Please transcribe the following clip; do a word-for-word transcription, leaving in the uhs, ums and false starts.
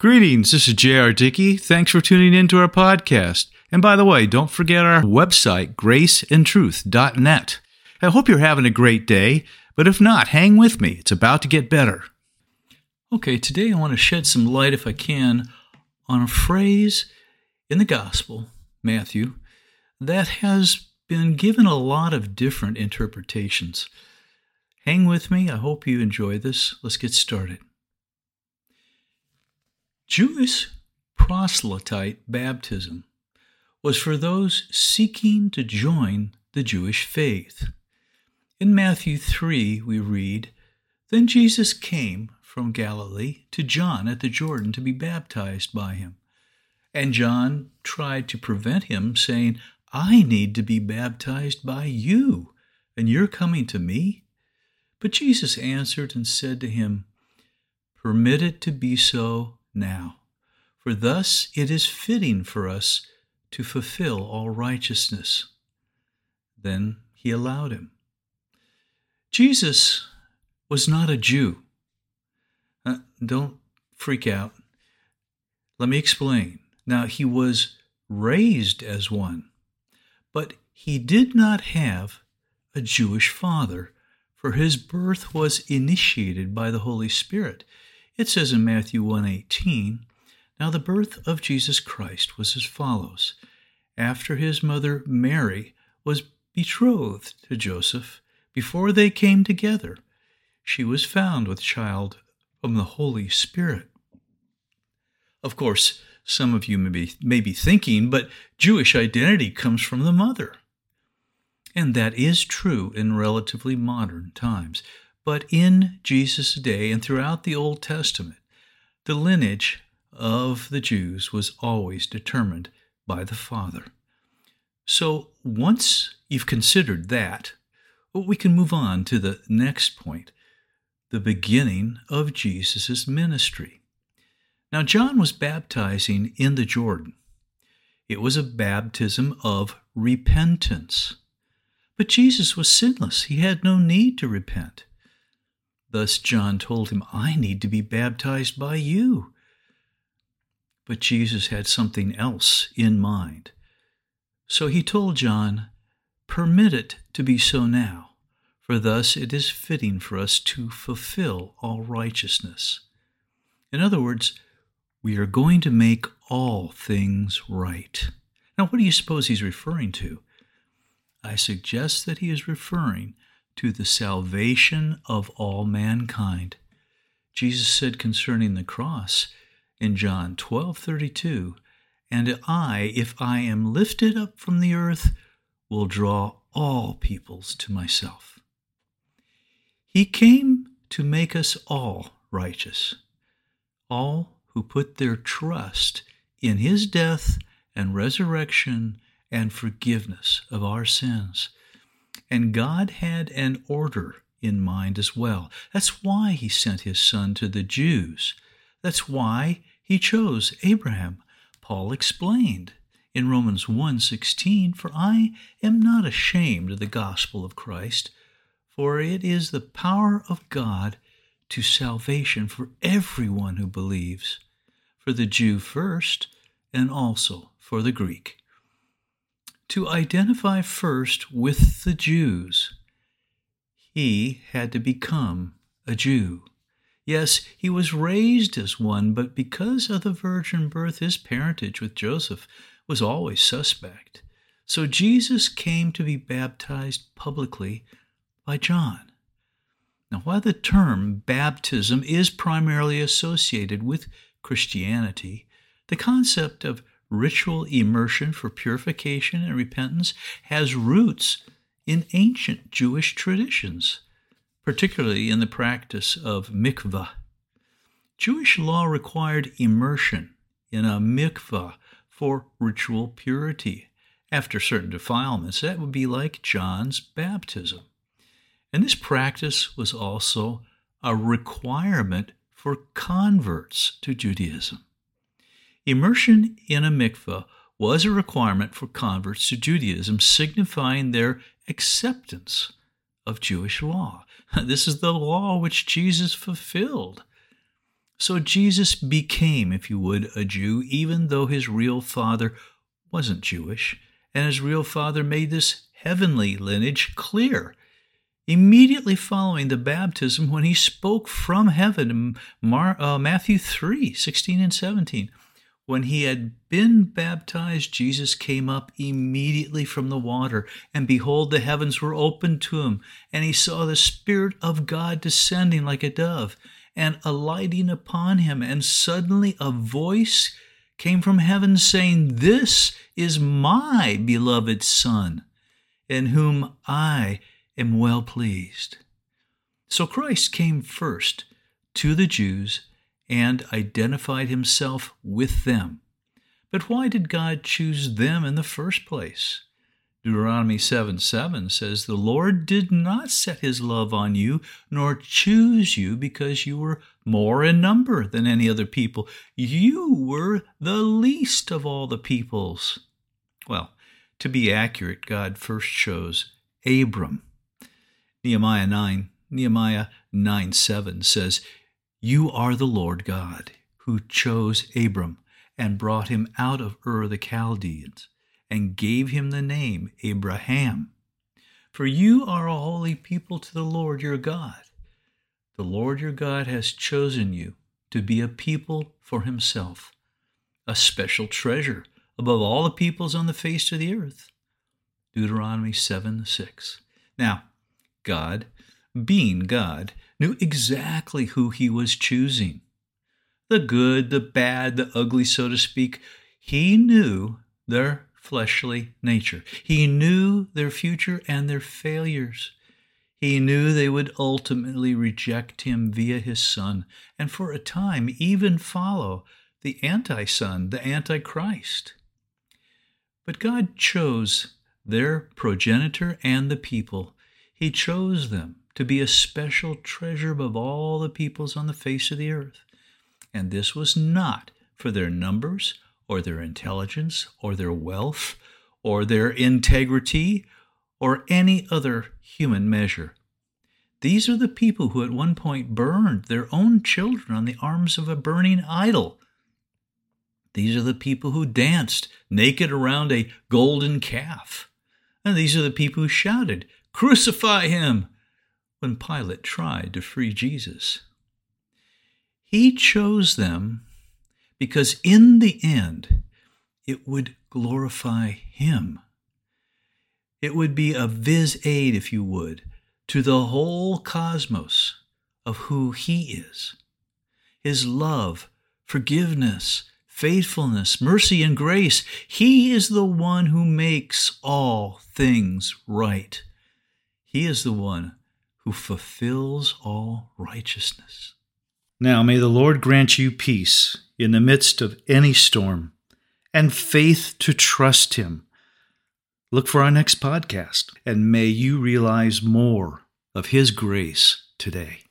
Greetings, this is J R. Dickey. Thanks for tuning in to our podcast. And by the way, don't forget our website, grace and truth dot net. I hope you're having a great day, but if not, hang with me. It's about to get better. Okay, today I want to shed some light, if I can, on a phrase in the Gospel, Matthew, that has been given a lot of different interpretations. Hang with me. I hope you enjoy this. Let's get started. Jewish proselyte baptism was for those seeking to join the Jewish faith. In Matthew three, we read, "Then Jesus came from Galilee to John at the Jordan to be baptized by him. And John tried to prevent him, saying, 'I need to be baptized by you, and you're coming to me?' But Jesus answered and said to him, 'Permit it to be so now, for thus it is fitting for us to fulfill all righteousness.' Then he allowed him." Jesus was not a Jew. Uh, don't freak out. Let me explain. Now, he was raised as one, but he did not have a Jewish father, for his birth was initiated by the Holy Spirit. It says in Matthew one eighteen, "Now the birth of Jesus Christ was as follows. After his mother Mary was betrothed to Joseph, before they came together, she was found with child from the Holy Spirit." Of course, some of you may be, may be thinking, but Jewish identity comes from the mother. And that is true in relatively modern times. But in Jesus' day and throughout the Old Testament, the lineage of the Jews was always determined by the Father. So once you've considered that, we can move on to the next point, the beginning of Jesus' ministry. Now, John was baptizing in the Jordan. It was a baptism of repentance. But Jesus was sinless. He had no need to repent. Thus, John told him, "I need to be baptized by you." But Jesus had something else in mind. So he told John, "Permit it to be so now, for thus it is fitting for us to fulfill all righteousness." In other words, we are going to make all things right. Now, what do you suppose he's referring to? I suggest that he is referring to the salvation of all mankind. Jesus said concerning the cross in John twelve thirty-two, "And I, if I am lifted up from the earth, will draw all peoples to myself." He came to make us all righteous, all who put their trust in his death and resurrection and forgiveness of our sins. And God had an order in mind as well. That's why he sent his son to the Jews. That's why he chose Abraham. Paul explained in Romans one sixteen, "For I am not ashamed of the gospel of Christ, for it is the power of God to salvation for everyone who believes, for the Jew first, and also for the Greek." To identify first with the Jews, he had to become a Jew. Yes, he was raised as one, but because of the virgin birth, his parentage with Joseph was always suspect. So Jesus came to be baptized publicly by John. Now, while the term baptism is primarily associated with Christianity, the concept of ritual immersion for purification and repentance has roots in ancient Jewish traditions, particularly in the practice of mikvah. Jewish law required immersion in a mikvah for ritual purity. After certain defilements, that would be like John's baptism. And this practice was also a requirement for converts to Judaism. Immersion in a mikveh was a requirement for converts to Judaism, signifying their acceptance of Jewish law. This is the law which Jesus fulfilled. So Jesus became, if you would, a Jew, even though his real father wasn't Jewish, and his real father made this heavenly lineage clear immediately following the baptism when he spoke from heaven in Mar- uh, Matthew three, sixteen and seventeen. When he had been baptized, Jesus came up immediately from the water, and behold, the heavens were opened to him, and he saw the Spirit of God descending like a dove and alighting upon him. And suddenly a voice came from heaven saying, "This is my beloved Son, in whom I am well pleased." So Christ came first to the Jews and identified himself with them. But why did God choose them in the first place? Deuteronomy seven seven says, "The Lord did not set his love on you, nor choose you because you were more in number than any other people. You were the least of all the peoples." Well, to be accurate, God first chose Abram. Nehemiah nine, Nehemiah nine seven says, "You are the Lord God, who chose Abram and brought him out of Ur the Chaldeans, and gave him the name Abraham. For you are a holy people to the Lord your God. The Lord your God has chosen you to be a people for himself, a special treasure above all the peoples on the face of the earth." Deuteronomy seven six. Now, God, being God, knew exactly who he was choosing. The good, the bad, the ugly, so to speak. He knew their fleshly nature. He knew their future and their failures. He knew they would ultimately reject him via his Son, and for a time even follow the anti-Son, the Antichrist. But God chose their progenitor and the people. He chose them to be a special treasure above all the peoples on the face of the earth. And this was not for their numbers or their intelligence or their wealth or their integrity or any other human measure. These are the people who at one point burned their own children on the arms of a burning idol. These are the people who danced naked around a golden calf. And these are the people who shouted, "Crucify him!" when Pilate tried to free Jesus. He chose them because in the end, it would glorify him. It would be a vis-aid, if you would, to the whole cosmos of who he is. His love, forgiveness, faithfulness, mercy, and grace. He is the one who makes all things right. He is the one who fulfills all righteousness. Now may the Lord grant you peace in the midst of any storm and faith to trust him. Look for our next podcast, and may you realize more of his grace today.